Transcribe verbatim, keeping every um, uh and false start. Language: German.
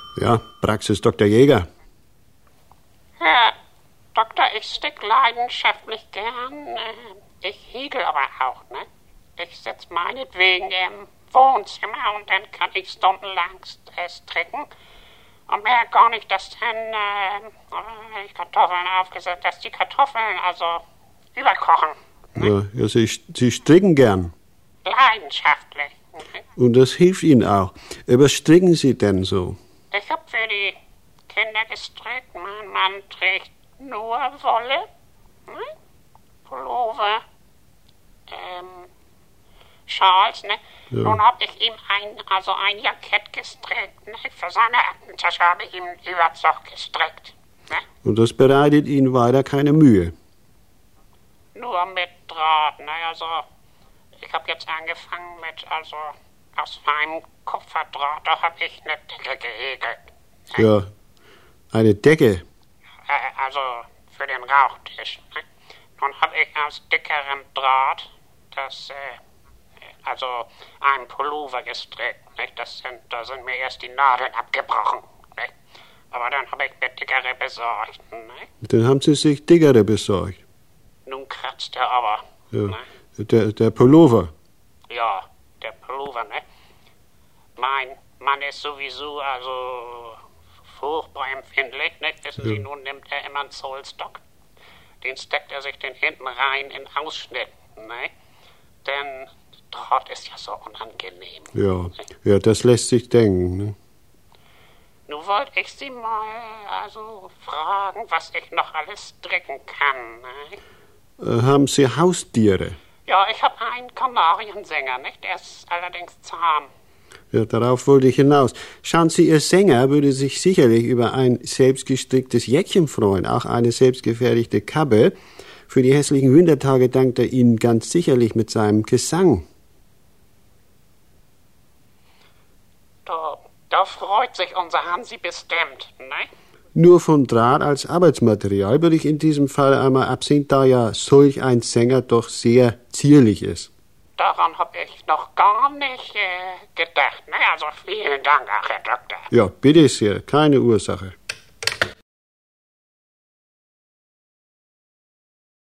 Ja, Praxis Doktor Jäger. Herr Doktor, ich stick leidenschaftlich gern. Ich hegel aber auch, ne? Ich sitz meinetwegen im Wohnzimmer und dann kann ich stundenlang stricken. Und mehr gar nicht, dass dann äh, die Kartoffeln aufgesetzt, dass die Kartoffeln also überkochen. Ne? Ja, ja Sie, Sie stricken gern. Leidenschaftlich. Und das hilft Ihnen auch. Was stricken Sie denn so? Ich hab für die Kinder gestrickt. Mein Mann trägt nur Wolle, ne? Pullover, ähm, Schals, ne? Ja. Nun hab ich ihm ein, also ein Jackett gestrickt, ne? Für seine Aktentasche habe ich ihm einen Überzug gestrickt, ne? Und das bereitet Ihnen weiter keine Mühe? Nur mit Draht, ne? Also, ich habe jetzt angefangen mit, also, aus feinem Kupferdraht, da habe ich eine Decke gehäkelt. Ne? Ja, eine Decke? Äh, also, für den Rauchtisch, ne? Nun habe ich aus dickerem Draht das, äh, also einen Pullover gestrickt, nicht? Das sind, da sind mir erst die Nadeln abgebrochen, nicht? Aber dann habe ich mir dickere besorgt, nicht? Dann haben Sie sich dickere besorgt? Nun kratzt er aber, ja. Ne? Der, der Pullover? Ja, der Pullover, ne? Mein Mann ist sowieso, also, furchtbar empfindlich, nicht? Wissen ja. Sie, nun nimmt er immer einen Zollstock. Den steckt er sich den hinten rein in Ausschnitt, ne? Denn Draht ist ja so unangenehm. Ja, ne? Ja, das lässt sich denken, ne? Nun wollte ich Sie mal, also, fragen, was ich noch alles stricken kann, ne? Äh, haben Sie Haustiere? Ja, ich habe einen Kanariensänger, nicht? Der ist allerdings zahm. Ja, darauf wollte ich hinaus. Schauen Sie, Ihr Sänger würde sich sicherlich über ein selbstgestricktes Jäckchen freuen, auch eine selbstgefertigte Kappe. Für die hässlichen Wintertage dankt er Ihnen ganz sicherlich mit seinem Gesang. Da, da freut sich unser Hansi bestimmt, ne? Nur von Draht als Arbeitsmaterial würde ich in diesem Fall einmal absehen, da ja solch ein Sänger doch sehr zierlich ist. Daran habe ich noch gar nicht äh, gedacht. Ne? Also vielen Dank, Herr Doktor. Ja, bitte sehr, keine Ursache.